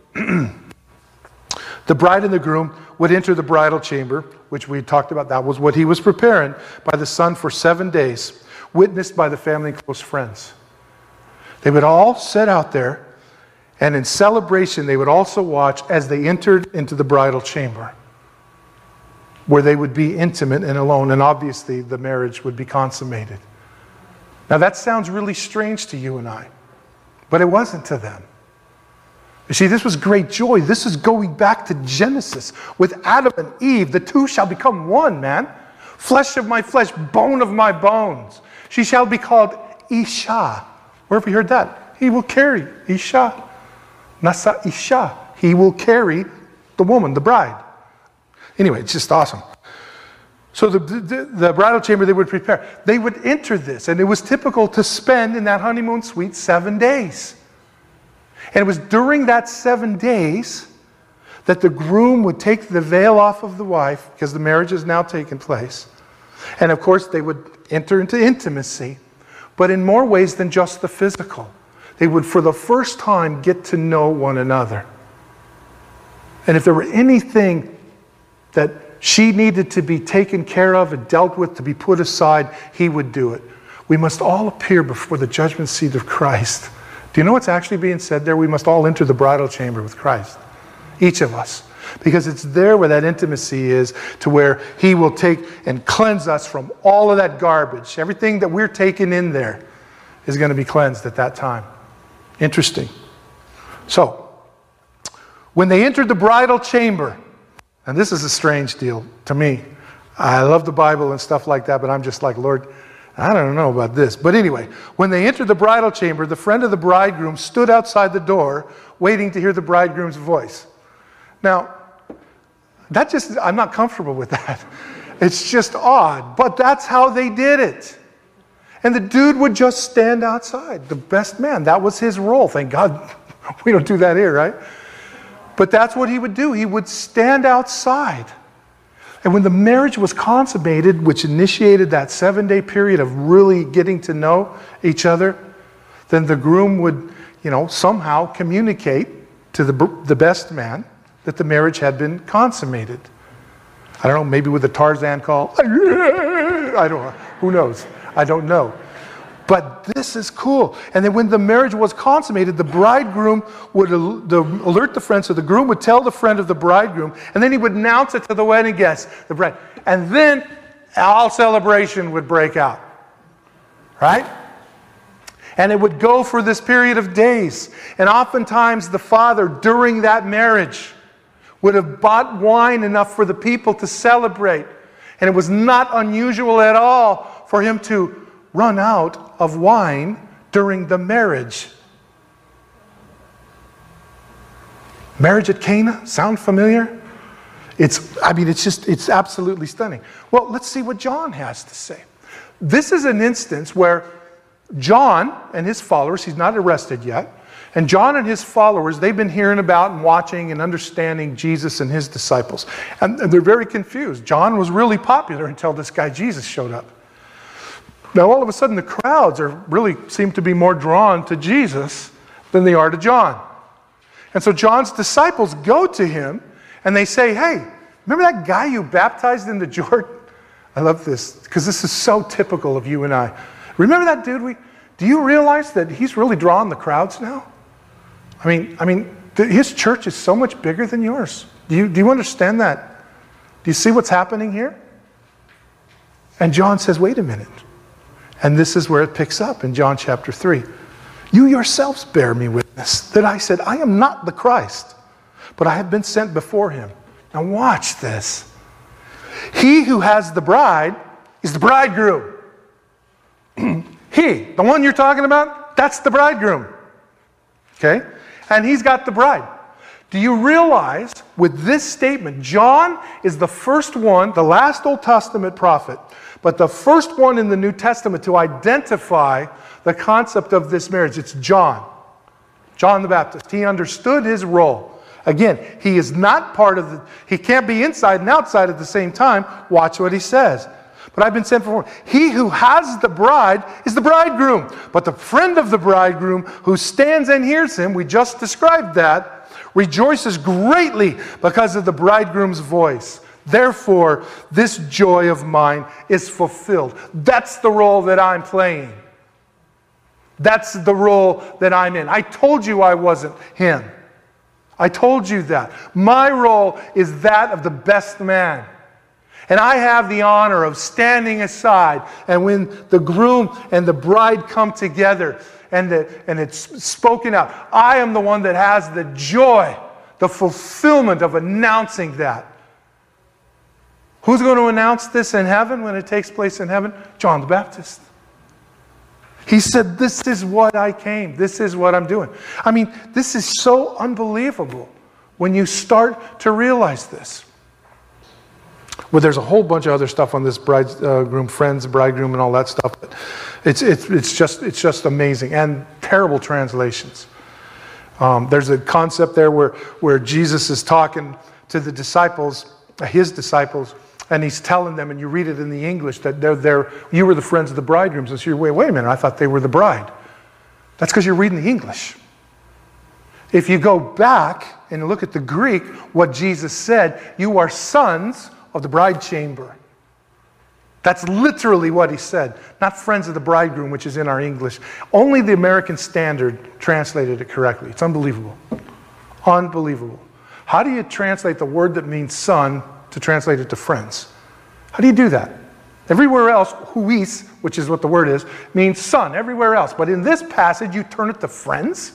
the bride and the groom would enter the bridal chamber, which we talked about. That was what he was preparing by the sun for 7 days, witnessed by the family and close friends. They would all sit out there, and in celebration, they would also watch as they entered into the bridal chamber, where they would be intimate and alone, and obviously the marriage would be consummated. Now that sounds really strange to you and I, but it wasn't to them. You see, this was great joy. This is going back to Genesis. With Adam and Eve, the two shall become one, man. Flesh of my flesh, bone of my bones. She shall be called Isha. Where have you heard that? He will carry Isha. Nasa Isha. He will carry the woman, the bride. Anyway, it's just awesome. So the bridal chamber they would prepare. They would enter this, and it was typical to spend in that honeymoon suite 7 days. And it was during that 7 days that the groom would take the veil off of the wife, because the marriage has now taken place. And of course, they would enter into intimacy, but in more ways than just the physical. They would, for the first time, get to know one another. And if there were anything that she needed to be taken care of and dealt with, to be put aside, he would do it. We must all appear before the judgment seat of Christ. Do you know what's actually being said there? We must all enter the bridal chamber with Christ. Each of us. Because it's there where that intimacy is, to where he will take and cleanse us from all of that garbage. Everything that we're taking in there is going to be cleansed at that time. Interesting. So, when they entered the bridal chamber, and this is a strange deal to me. I love the Bible and stuff like that, but I'm just like, Lord, I don't know about this. But anyway, when they entered the bridal chamber, the friend of the bridegroom stood outside the door, waiting to hear the bridegroom's voice. Now, I'm not comfortable with that. It's just odd, but that's how they did it. And the dude would just stand outside, the best man. That was his role. Thank God we don't do that here, right? But that's what he would do. He would stand outside. And when the marriage was consummated, which initiated that 7-day period of really getting to know each other, then the groom would, somehow communicate to the best man that the marriage had been consummated. I don't know, maybe with a Tarzan call. I don't know. Who knows? I don't know. But this is cool. And then when the marriage was consummated, the bridegroom would alert the friend. So the groom would tell the friend of the bridegroom, and then he would announce it to the wedding guests, the bride. And then all celebration would break out. Right? And it would go for this period of days. And oftentimes the father, during that marriage, would have bought wine enough for the people to celebrate. And it was not unusual at all for him to run out of wine during the marriage. Marriage at Cana, sound familiar? It's absolutely stunning. Well, let's see what John has to say. This is an instance where John and his followers, he's not arrested yet, and John and his followers, they've been hearing about and watching and understanding Jesus and his disciples. And they're very confused. John was really popular until this guy Jesus showed up. Now all of a sudden the crowds really seem to be more drawn to Jesus than they are to John. And so John's disciples go to him and they say, hey, remember that guy you baptized in the Jordan? I love this because this is so typical of you and I. Remember that dude? Do you realize that he's really drawing the crowds now? I mean, his church is so much bigger than yours. Do you understand that? Do you see what's happening here? And John says, wait a minute. And this is where it picks up in John chapter 3. You yourselves bear me witness that I said, I am not the Christ, but I have been sent before him. Now watch this. He who has the bride is the bridegroom. He, the one you're talking about, that's the bridegroom. Okay? And he's got the bride. Do you realize with this statement, John is the first one, the last Old Testament prophet, but the first one in the New Testament to identify the concept of this marriage. It's John the Baptist. He understood his role. Again, he is not part of he can't be inside and outside at the same time. Watch what he says. But I've been sent for. He who has the bride is the bridegroom. But the friend of the bridegroom who stands and hears him, we just described that, rejoices greatly because of the bridegroom's voice. Therefore, this joy of mine is fulfilled. That's the role that I'm playing. That's the role that I'm in. I told you I wasn't him. I told you that. My role is that of the best man. And I have the honor of standing aside. And when the groom and the bride come together and it's spoken out, I am the one that has the joy, the fulfillment of announcing that. Who's going to announce this in heaven when it takes place in heaven? John the Baptist. He said, this is what I came. This is what I'm doing. I mean, this is so unbelievable when you start to realize this. Well, there's a whole bunch of other stuff on this bridegroom, friends, bridegroom, and all that stuff. But it's just amazing, and terrible translations. There's a concept there where Jesus is talking to the disciples, his disciples, and he's telling them, and you read it in the English, that you were the friends of the bridegrooms. And so you're, wait a minute, I thought they were the bride. That's because you're reading the English. If you go back and look at the Greek, what Jesus said, you are sons of the bride chamber. That's literally what he said. Not friends of the bridegroom, which is in our English. Only the American Standard translated it correctly. It's unbelievable. Unbelievable. How do you translate the word that means son to translate it to friends? How do you do that? Everywhere else, huis, which is what the word is, means son, everywhere else. But in this passage, you turn it to friends.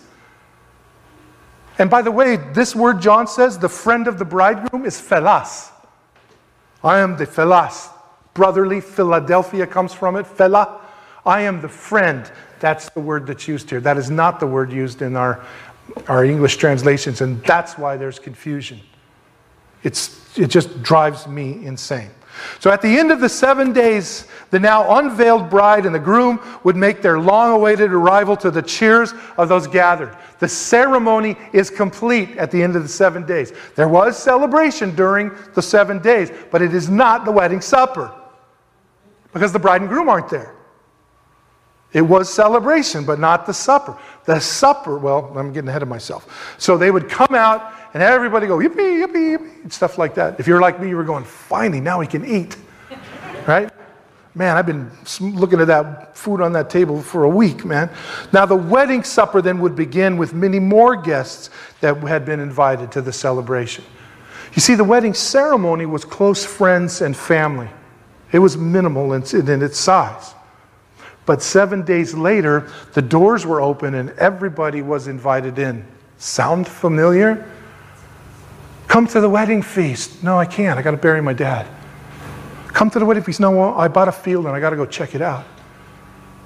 And by the way, this word John says, the friend of the bridegroom, is philas. I am the philas. Brotherly, Philadelphia comes from it, phila. I am the friend. That's the word that's used here. That is not the word used in our English translations, and that's why there's confusion. It just drives me insane. So at the end of the 7 days, the now unveiled bride and the groom would make their long-awaited arrival to the cheers of those gathered. The ceremony is complete at the end of the 7 days. There was celebration during the 7 days, but it is not the wedding supper because the bride and groom aren't there. It was celebration, but not the supper. The supper, well, I'm getting ahead of myself. So they would come out and everybody go, yippee, yippee, yippee, and stuff like that. If you're like me, you were going, finally, now we can eat. Right? Man, I've been looking at that food on that table for a week, man. Now the wedding supper then would begin with many more guests that had been invited to the celebration. You see, the wedding ceremony was close friends and family. It was minimal in its size. But 7 days later, the doors were open and everybody was invited in. Sound familiar? Come to the wedding feast. No, I can't. I got to bury my dad. Come to the wedding feast. No, well, I bought a field and I got to go check it out.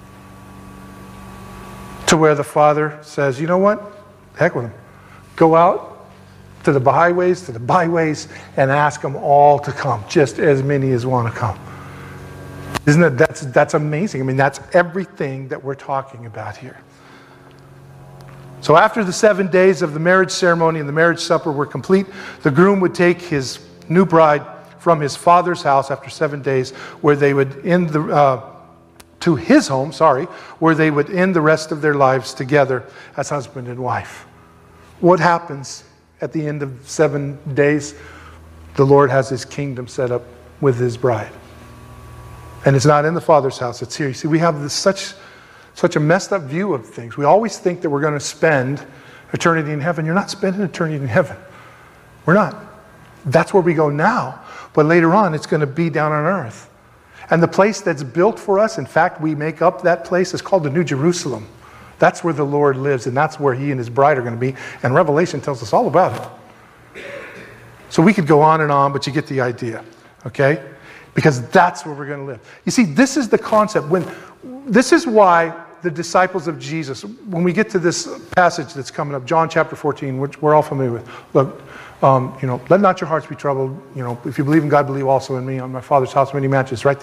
to where the Father says, you know what? Heck with them. Go out to the highways, to the byways, and ask them all to come, just as many as want to come. Isn't it? That's amazing. I mean, that's everything that we're talking about here. So after the 7 days of the marriage ceremony and the marriage supper were complete, the groom would take his new bride from his father's house after 7 days, where they would end to his home, where they would end the rest of their lives together as husband and wife. What happens at the end of 7 days? The Lord has his kingdom set up with his bride. And it's not in the Father's house, it's here. You see, we have this such a messed up view of things. We always think that we're going to spend eternity in heaven. You're not spending eternity in heaven. We're not. That's where we go now. But later on, it's going to be down on earth. And the place that's built for us, in fact, we make up that place, is called the New Jerusalem. That's where the Lord lives, and that's where he and his bride are going to be. And Revelation tells us all about it. So we could go on and on, but you get the idea, okay? Because that's where we're going to live. You see, this is the concept. This is why the disciples of Jesus, when we get to this passage that's coming up, John chapter 14, which we're all familiar with. Look, let not your hearts be troubled. If you believe in God, believe also in me. On my Father's house, many mansions, right?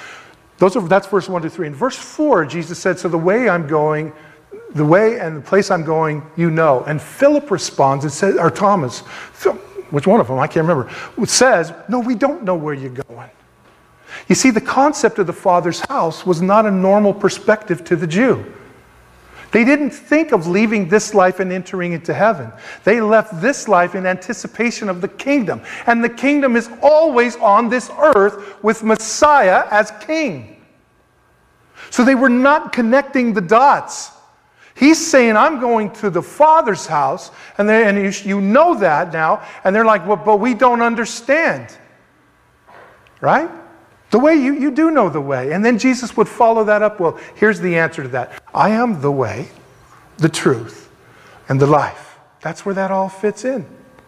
That's verse 1 to 3. In verse 4, Jesus said, so the way I'm going, the way and the place I'm going, you know. And Philip responds and says, or Thomas, which one of them? I can't remember. It says, no, we don't know where you're going. You see, the concept of the Father's house was not a normal perspective to the Jew. They didn't think of leaving this life and entering into heaven. They left this life in anticipation of the kingdom. And the kingdom is always on this earth with Messiah as king. So they were not connecting the dots. He's saying, I'm going to the Father's house, and you know that now, and they're like, well, but we don't understand. Right? The way, you do know the way. And then Jesus would follow that up. Well, here's the answer to that. I am the way, the truth, and the life. That's where that all fits in.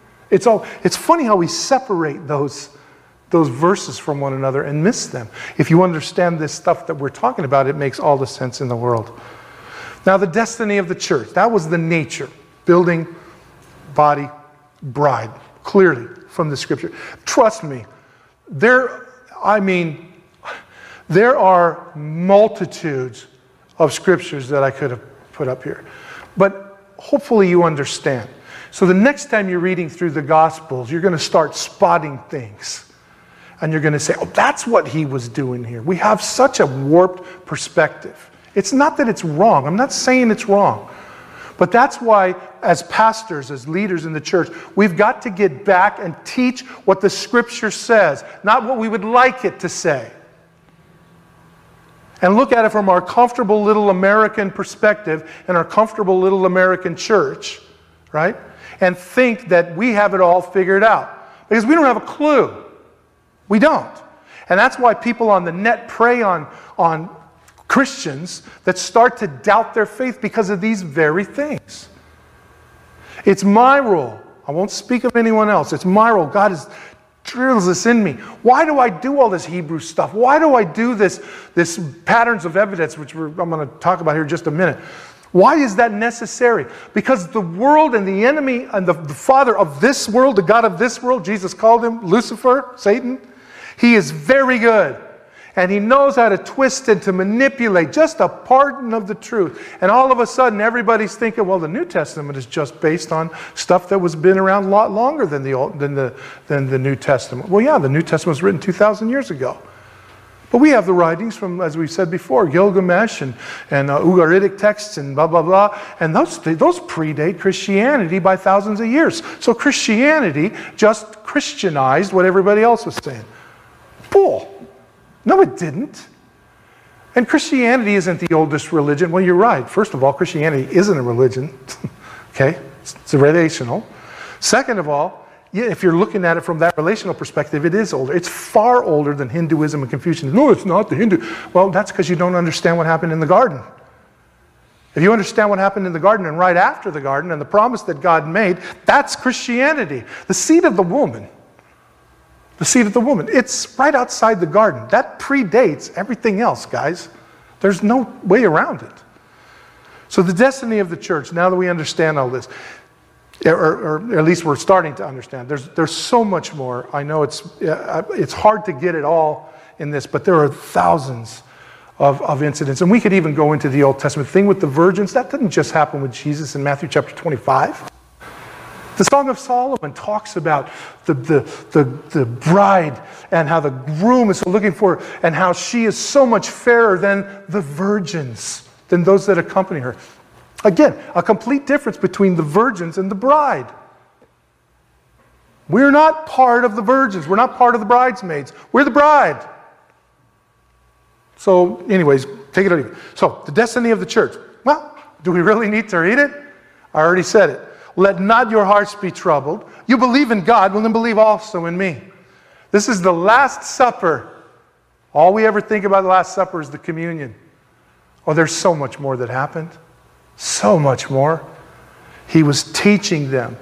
It's funny how we separate those verses from one another and miss them. If you understand this stuff that we're talking about, it makes all the sense in the world. Now, the destiny of the church, that was the nature. Building, body, bride. Clearly from the scripture. Trust me, there are multitudes of scriptures that I could have put up here. But hopefully you understand. So the next time you're reading through the Gospels, you're going to start spotting things. And you're going to say, oh, that's what he was doing here. We have such a warped perspective. It's not that it's wrong. I'm not saying it's wrong. But that's why, as pastors, as leaders in the church, we've got to get back and teach what the Scripture says, not what we would like it to say. And look at it from our comfortable little American perspective and our comfortable little American church, right? And think that we have it all figured out. Because we don't have a clue. We don't. And that's why people on the net prey on Christians that start to doubt their faith because of these very things. It's my role. I won't speak of anyone else. It's my role. God has drills this in me. Why do I do all this Hebrew stuff? Why do I do this patterns of evidence, which I'm going to talk about here in just a minute? Why is that necessary? Because the world and the enemy and the father of this world, the God of this world, Jesus called him Lucifer, Satan, he is very good. And he knows how to twist and to manipulate just a part of the truth. And all of a sudden, everybody's thinking, well, the New Testament is just based on stuff that was been around a lot longer than the New Testament. Well, yeah, the New Testament was written 2,000 years ago. But we have the writings from, as we said before, Gilgamesh and Ugaritic texts and blah, blah, blah. And those predate Christianity by thousands of years. So Christianity just Christianized what everybody else was saying. Bull. No, it didn't. And Christianity isn't the oldest religion. Well, you're right. First of all, Christianity isn't a religion. Okay? It's relational. Second of all, yeah, if you're looking at it from that relational perspective, it is older. It's far older than Hinduism and Confucianism. No, it's not the Hindu. Well, that's because you don't understand what happened in the garden. If you understand what happened in the garden and right after the garden and the promise that God made, that's Christianity. The seed of the woman. The seed of the woman. It's right outside the garden. That predates everything else, guys. There's no way around it. So the destiny of the church, now that we understand all this, or at least we're starting to understand, there's so much more. I know it's hard to get it all in this, but there are thousands of incidents. And we could even go into the Old Testament. The thing with the virgins, that didn't just happen with Jesus in Matthew chapter 25. The Song of Solomon talks about the bride and how the groom is looking for her and how she is so much fairer than the virgins, than those that accompany her. Again, a complete difference between the virgins and the bride. We're not part of the virgins. We're not part of the bridesmaids. We're the bride. So anyways, take it or leave it. So the destiny of the church. Well, do we really need to read it? I already said it. Let not your hearts be troubled. You believe in God, well then believe also in me. This is the Last Supper. All we ever think about the Last Supper is the communion. Oh, there's so much more that happened. So much more. He was teaching them.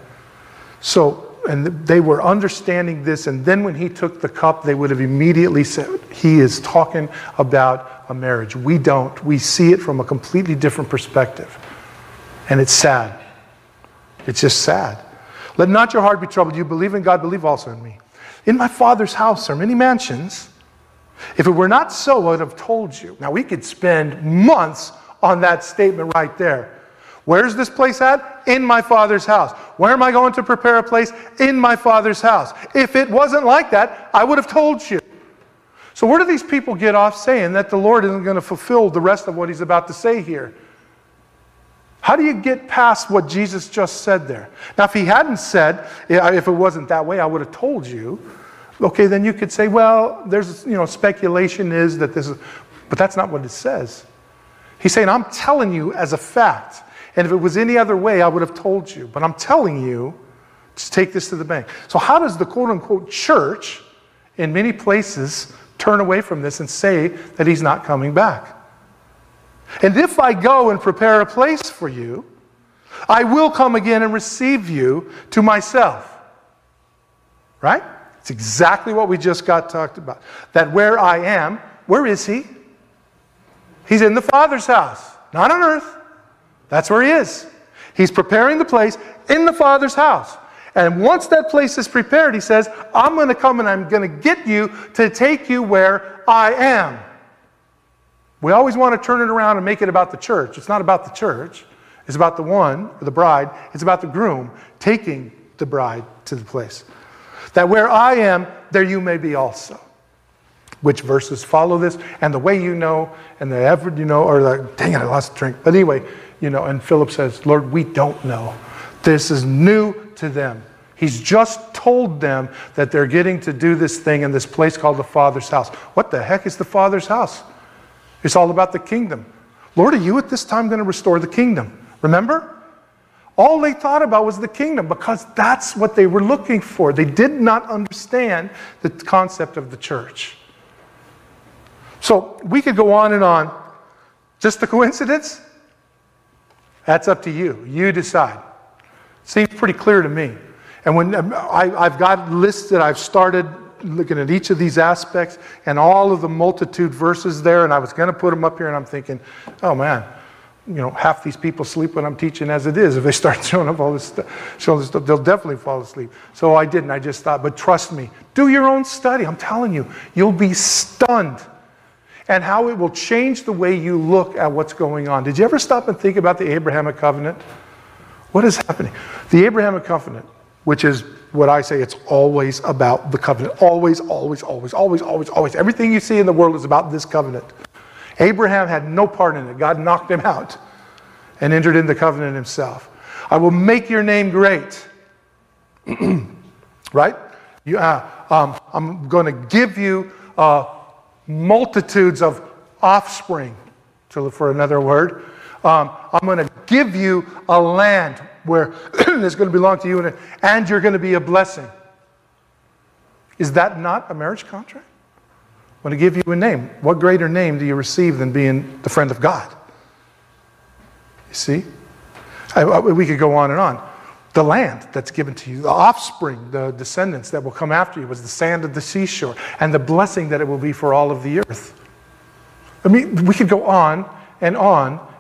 And they were understanding this, and then when he took the cup, they would have immediately said, he is talking about a marriage. We don't. We see it from a completely different perspective. And it's sad. It's just sad. Let not your heart be troubled. You believe in God, believe also in me. In my Father's house are many mansions. If it were not so, I would have told you. Now, we could spend months on that statement right there. Where's this place at? In my Father's house. Where am I going to prepare a place? In my Father's house. If it wasn't like that, I would have told you. So where do these people get off saying that the Lord isn't going to fulfill the rest of what he's about to say here? How do you get past what Jesus just said there? Now, if he hadn't said, if it wasn't that way, I would have told you. Okay, then you could say, well, there's, speculation is that this is, but that's not what it says. He's saying, I'm telling you as a fact. And if it was any other way, I would have told you. But I'm telling you to take this to the bank. So how does the quote-unquote church in many places turn away from this and say that he's not coming back? And if I go and prepare a place for you, I will come again and receive you to myself. Right? It's exactly what we just got talked about. That where I am, where is he? He's in the Father's house, not on earth. That's where he is. He's preparing the place in the Father's house. And once that place is prepared, he says, I'm going to come and I'm going to get you to take you where I am. We always want to turn it around and make it about the church. It's not about the church. It's about the one, or the bride. It's about the groom taking the bride to the place. That where I am, there you may be also. Which verses follow this? And the way you know, and the effort you know, or like, dang it, I lost a drink. But anyway, and Philip says, Lord, we don't know. This is new to them. He's just told them that they're getting to do this thing in this place called the Father's house. What the heck is the Father's house? It's all about the kingdom. Lord, are you at this time going to restore the kingdom? Remember? All they thought about was the kingdom because that's what they were looking for. They did not understand the concept of the church. So we could go on and on. Just a coincidence? That's up to you. You decide. Seems pretty clear to me. And when I've got lists that I've started looking at each of these aspects and all of the multitude verses there, and I was going to put them up here, and I'm thinking, oh man, half these people sleep when I'm teaching as it is. If they start showing up all this stuff, they'll definitely fall asleep. So I didn't. I just thought, but trust me, do your own study. I'm telling you, you'll be stunned. And how it will change the way you look at what's going on. Did you ever stop and think about the Abrahamic covenant? What is happening? The Abrahamic covenant, which is what I say, it's always about the covenant. Always, always, always, always, always, always. Everything you see in the world is about this covenant. Abraham had no part in it. God knocked him out and entered in the covenant himself. I will make your name great. Right? I'm going to give you multitudes of offspring, for another word. I'm going to give you a land where it's going to belong to you, and you're going to be a blessing. Is that not a marriage contract? I'm going to give you a name. What greater name do you receive than being the friend of God? You see? We could go on and on. The land that's given to you, the offspring, the descendants that will come after you, was the sand of the seashore, and the blessing that it will be for all of the earth. I mean, we could go on and on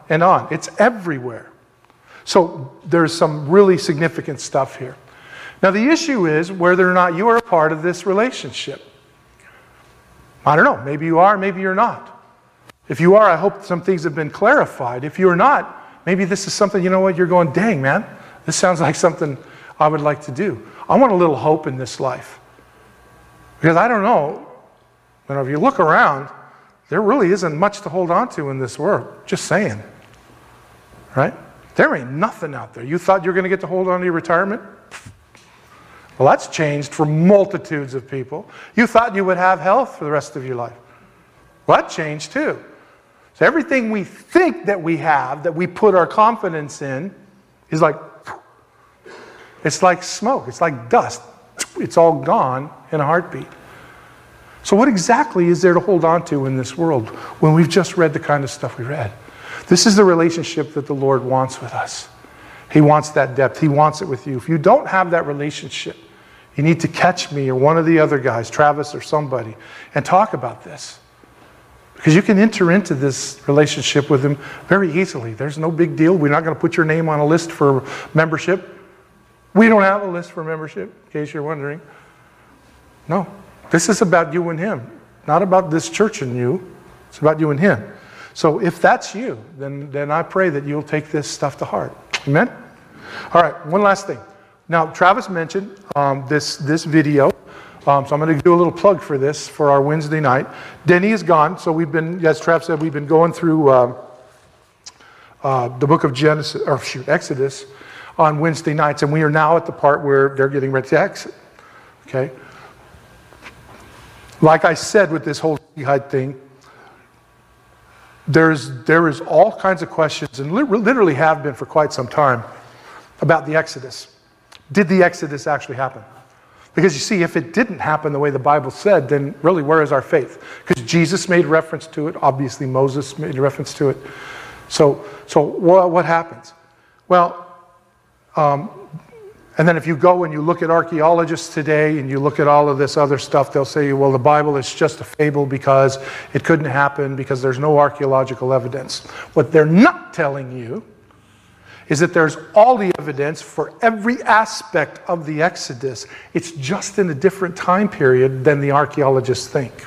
and on. It's everywhere. So there's some really significant stuff here. Now the issue is whether or not you are a part of this relationship. I don't know. Maybe you are, maybe you're not. If you are, I hope some things have been clarified. If you're not, maybe this is something, you know what, you're going, dang, man, this sounds like something I would like to do. I want a little hope in this life. Because I don't know, if you look around, there really isn't much to hold on to in this world. Just saying. Right? There ain't nothing out there. You thought you were going to get to hold on to your retirement? Well, that's changed for multitudes of people. You thought you would have health for the rest of your life. Well, that changed too. So everything we think that we have, that we put our confidence in, is like, it's like smoke. It's like dust. It's all gone in a heartbeat. So what exactly is there to hold on to in this world when we've just read the kind of stuff we read? This is the relationship that the Lord wants with us. He wants that depth. He wants it with you. If you don't have that relationship, you need to catch me or one of the other guys, Travis or somebody, and talk about this. Because you can enter into this relationship with him very easily. There's no big deal. We're not going to put your name on a list for membership. We don't have a list for membership, in case you're wondering. No. This is about you and him. Not about this church and you. It's about you and him. So if that's you, then I pray that you'll take this stuff to heart. Amen? All right, one last thing. Now, Travis mentioned this video. So I'm going to do a little plug for this for our Wednesday night. Denny is gone, so we've been, as Trav said, we've been going through the book of Exodus on Wednesday nights, and we are now at the part where they're getting ready to exit. Okay? Like I said with this whole jihad thing, there is all kinds of questions, and literally have been for quite some time, about the Exodus. Did the Exodus actually happen? Because you see, if it didn't happen the way the Bible said, then really where is our faith? Because Jesus made reference to it. Obviously, Moses made reference to it. So what happens? Well, and then if you go and you look at archaeologists today and you look at all of this other stuff, they'll say, well, the Bible is just a fable because it couldn't happen because there's no archaeological evidence. What they're not telling you is that there's all the evidence for every aspect of the Exodus. It's just in a different time period than the archaeologists think.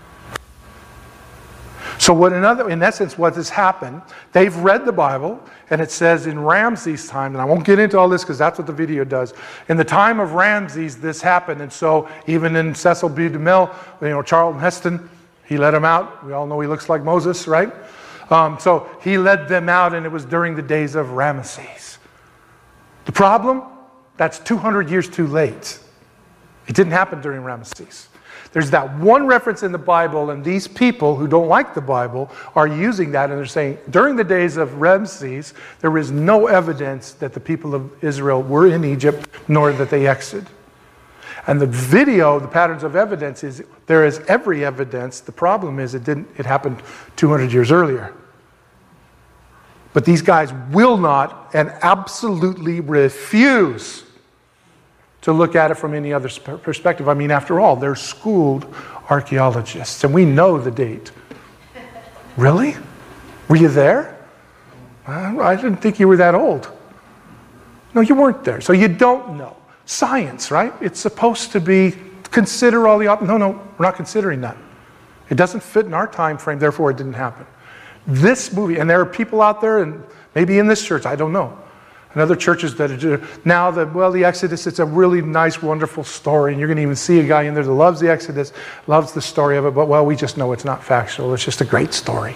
So in essence, what has happened, they've read the Bible, and it says in Ramses' time, and I won't get into all this because that's what the video does. In the time of Ramses, this happened, and so even in Cecil B. DeMille, Charlton Heston, he let him out. We all know he looks like Moses, right? So he led them out, and it was during the days of Ramesses. The problem? That's 200 years too late. It didn't happen during Ramesses. There's that one reference in the Bible, and these people who don't like the Bible are using that, and they're saying, during the days of Ramses, there is no evidence that the people of Israel were in Egypt, nor that they exited. And the video, the patterns of evidence, is there is every evidence. The problem is it happened 200 years earlier. But these guys will not and absolutely refuse to look at it from any other perspective. I mean, after all, they're schooled archaeologists, and we know the date. Really? Were you there? I didn't think you were that old. No, you weren't there, so you don't know. Science, right? It's supposed to be, consider all the options. No, we're not considering that. It doesn't fit in our time frame, therefore it didn't happen. This movie, and there are people out there, and maybe in this church, I don't know, and other churches that are now that, well, the Exodus, it's a really nice, wonderful story, and you're going to even see a guy in there that loves the Exodus, loves the story of it, but, well, we just know it's not factual. It's just a great story.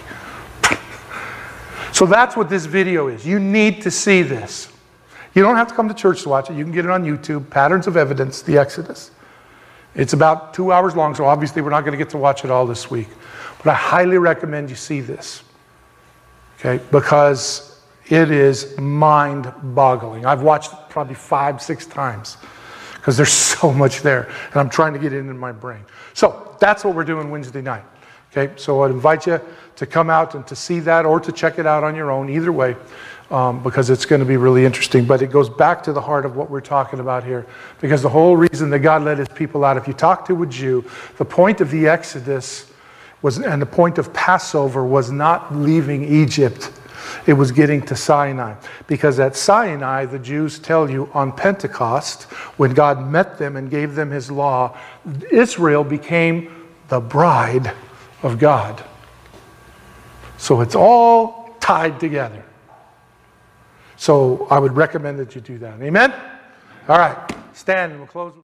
So that's what this video is. You need to see this. You don't have to come to church to watch it. You can get it on YouTube, Patterns of Evidence, the Exodus. It's about 2 hours long, so obviously we're not going to get to watch it all this week. But I highly recommend you see this, okay, because it is mind-boggling. I've watched it probably 5-6 times because there's so much there, and I'm trying to get it in my brain. So that's what we're doing Wednesday night. Okay, so I'd invite you to come out and to see that or to check it out on your own, either way, because it's going to be really interesting. But it goes back to the heart of what we're talking about here, because the whole reason that God led his people out, if you talk to a Jew, the point of the Exodus was, and the point of Passover was not leaving Egypt It was getting to Sinai. Because at Sinai, the Jews tell you on Pentecost, when God met them and gave them his law, Israel became the bride of God. So it's all tied together. So I would recommend that you do that. Amen? All right. Stand and we'll close.